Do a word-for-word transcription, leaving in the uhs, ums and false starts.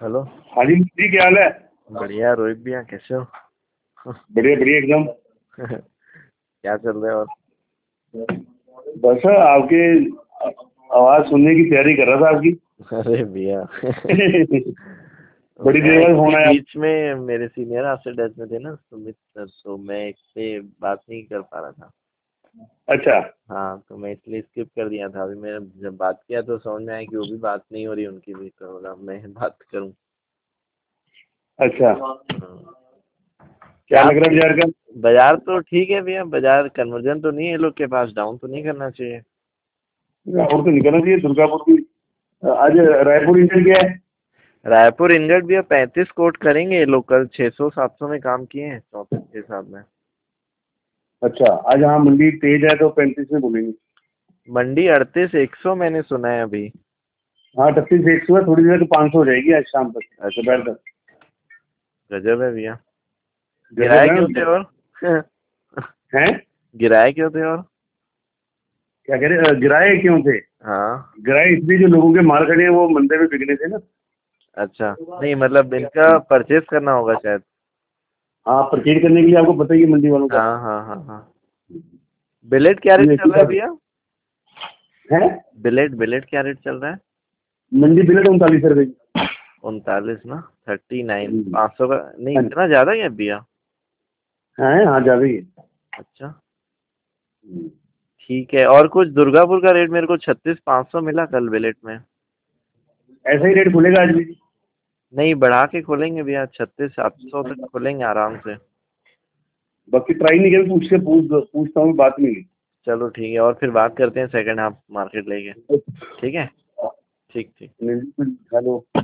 Hello. हाँ जी जी, क्या हाल है? बढ़िया रोहित भैया, कैसे हो? बढ़िया बढ़िया एकदम। क्या चल रहा है? और बस आपके आवाज सुनने की तैयारी कर रहा था आपकी। अरे भैया बड़ी मैं देर बाद फोन एक्चुअली आया। बीच में मेरे सीनियर आपसे डेथ में थे ना, सुमित सर, तो मैं इससे बात नहीं कर पा रहा था। अच्छा हाँ, तो मैं इसलिए स्किप कर दिया था। अभी मैंने जब बात किया तो समझ में आया कि वो भी बात नहीं हो रही उनकी भी, तो बोला मैं बात करूँ। अच्छा, हाँ। क्या क्या लग रहा है बाजार का? बाजार तो ठीक है भैया, बाजार कन्वर्जन तो नहीं है, ये लोग के पास डाउन तो नहीं करना चाहिए। और तो निकलना चाहिए दुर्गापुर की। आज रायपुर इंटर क्या है? रायपुर इंगट भी अब पैंतीस कोट करेंगे ये लोग। कल छह सौ सात सौ में काम किए हैं चौंतीस के हिसाब में। अच्छा, आज हाँ मंडी तेज है तो पैंतीस में बोलेंगे। मंडी अड़तीस एक सौ मैंने सुना है अभी। हाँ, अट्ठतीस एक सौ है, थोड़ी देर तो पाँच सौ हो जाएगी आज शाम तक, अच्छा, दोपहर तक। गजब है भैया। गजब गिराए है क्यों थे मतलब। और हैं? गिराए क्यों थे और? क्या कह रहे, गिराए क्यों थे? हाँ। गिराए इसलिए जो लोगों के माल खड़े हैं वो मंदिर में बिकने थे ना। अच्छा, नहीं मतलब इनका परचेज करना होगा शायद। हाँ, परचेज करने के लिए आपको पता ही है मंडी वालों का। हाँ हाँ हाँ हाँ। बिलेट क्या रेट ये चल रहा है भैया? है बिलेट बिलेट क्या रेट चल रहा है? मंडी बिलेट उनतालीस रुपए की। उनतालीस ना? Thirty nine hmm. पाँच सौ का नहीं, हाँ इतना ज्यादा है भैया? हाँ हाँ, ज्यादा ही है। अच्छा, हम्म। ठीक है। और कुछ दुर्गापुर का रेट मेरे को छत्तीस पाँच सौ मिला कल बिलेट में। ऐसा ही रेट खुलेगा आज भी। नहीं, बढ़ा के खोलेंगे भैया, छत्तीस सात सौ तक खोलेंगे आराम से। बाकी ट्राई नहीं किया, पूछ के पूछ पूछता हूँ, बात नहीं हुई। चलो ठीक है, और फिर बात करते हैं सेकंड हाफ मार्केट लेके। ठीक है, ठीक ठीक। हेलो।